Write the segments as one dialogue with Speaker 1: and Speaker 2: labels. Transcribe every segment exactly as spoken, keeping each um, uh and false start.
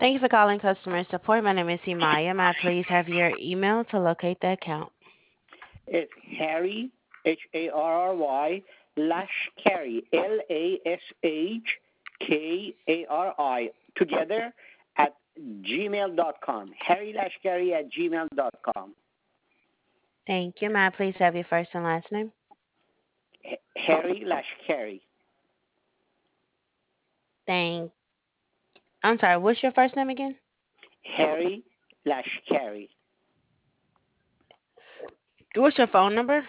Speaker 1: Thank you for calling customer support. My name is Imaya. May I please have your email to locate the account?
Speaker 2: It's Harry, H A R R Y, Lashkari, L A S H K A R I, together at gmail dot com. Harry Lashkari at gmail dot com.
Speaker 1: Thank you. May I please have your first and last name?
Speaker 2: Harry Lashkari.
Speaker 1: Thank. I'm sorry. What's your first name again?
Speaker 2: Harry Lashkari.
Speaker 1: What's your phone number?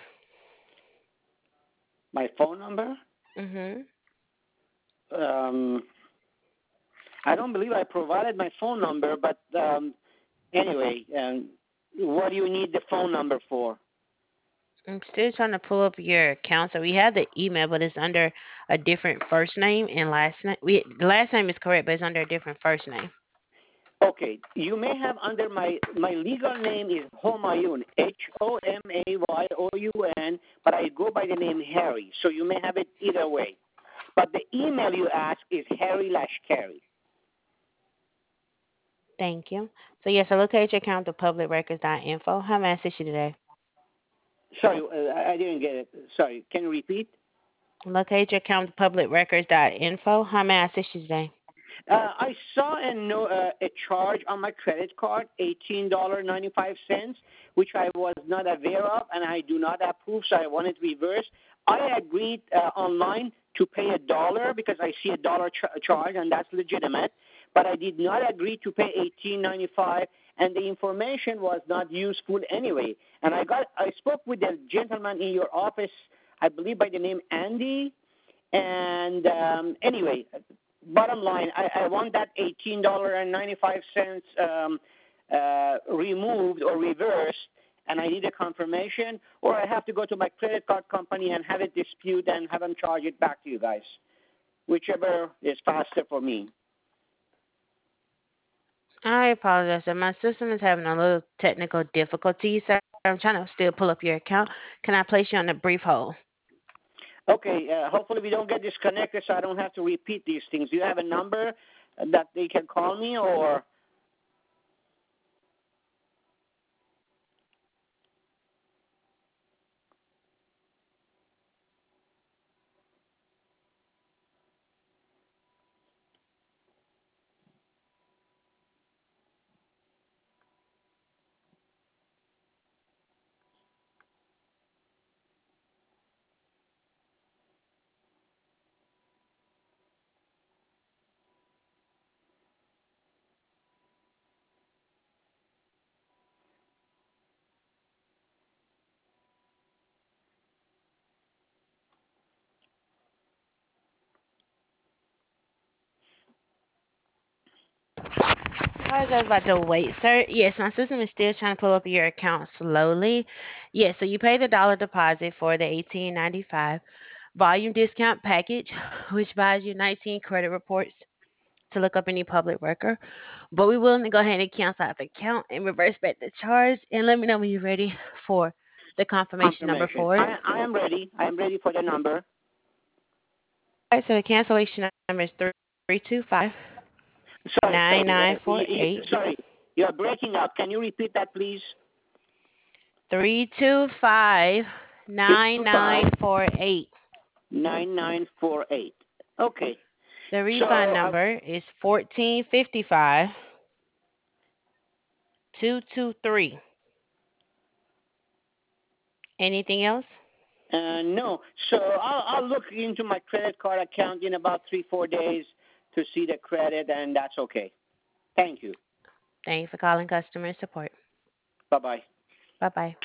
Speaker 2: My phone number?
Speaker 1: Mhm.
Speaker 2: Um, I don't believe I provided my phone number, but um, anyway, um, what do you need the phone number for?
Speaker 1: I'm still trying to pull up your account. So we have the email, but it's under a different first name and last name. We the last name is correct, but it's under a different first name.
Speaker 2: Okay, you may have under my my legal name is Homayun, H O M A Y O U N, but I go by the name Harry, so you may have it either way. But the email you ask is Harry Lashkari.
Speaker 1: Thank you. So yes, I locate your account to public records dot info. How may I assist you today?
Speaker 2: Sorry, uh, I didn't get it. Sorry, can you repeat?
Speaker 1: Locate your account to public records dot info. How may I assist you today?
Speaker 2: Uh, I saw a, no, uh, a charge on my credit card, eighteen dollars and ninety-five cents, which I was not aware of and I do not approve, so I want it reversed. I agreed uh, online to pay a dollar because I see a dollar ch- charge and that's legitimate, but I did not agree to pay eighteen dollars and ninety-five cents, and the information was not useful anyway. And I got I spoke with the gentleman in your office, I believe by the name Andy, and um, anyway, bottom line, I, I want that eighteen dollars and ninety-five cents um, uh, removed or reversed, and I need a confirmation, or I have to go to my credit card company and have it dispute and have them charge it back to you guys, whichever is faster for me.
Speaker 1: I apologize. sir. My system is having a little technical difficulty, so I'm trying to still pull up your account. Can I place you on a brief hold?
Speaker 2: Okay, uh, hopefully we don't get disconnected so I don't have to repeat these things. Do you have a number that they can call me, or?
Speaker 1: Apologize about the wait, sir. Yes, my system is still trying to pull up your account slowly. Yes, so you paid the dollar deposit for the eighteen ninety five volume discount package, which buys you nineteen credit reports to look up any public record. But we will go ahead and cancel out the account and reverse back the charge. And let me know when you're ready for the confirmation number
Speaker 2: Confirmation.
Speaker 1: for it.
Speaker 2: I, I am ready. I am ready for the number.
Speaker 1: All right, so the cancellation number is three two five
Speaker 2: Sorry,
Speaker 1: nine
Speaker 2: sorry, uh,
Speaker 1: nine
Speaker 2: you,
Speaker 1: four
Speaker 2: you,
Speaker 1: eight.
Speaker 2: sorry. You are breaking up. Can you repeat that, please?
Speaker 1: Three two five
Speaker 2: Three
Speaker 1: nine
Speaker 2: two five
Speaker 1: nine four eight.
Speaker 2: nine nine four eight. Okay.
Speaker 1: The
Speaker 2: So,
Speaker 1: refund
Speaker 2: uh,
Speaker 1: number is fourteen fifty five two two three. Anything else?
Speaker 2: uh, no. So I'll, I'll look into my credit card account in about three four days to see the credit, and that's okay. Thank you.
Speaker 1: Thanks for calling customer support.
Speaker 2: Bye bye.
Speaker 1: Bye bye.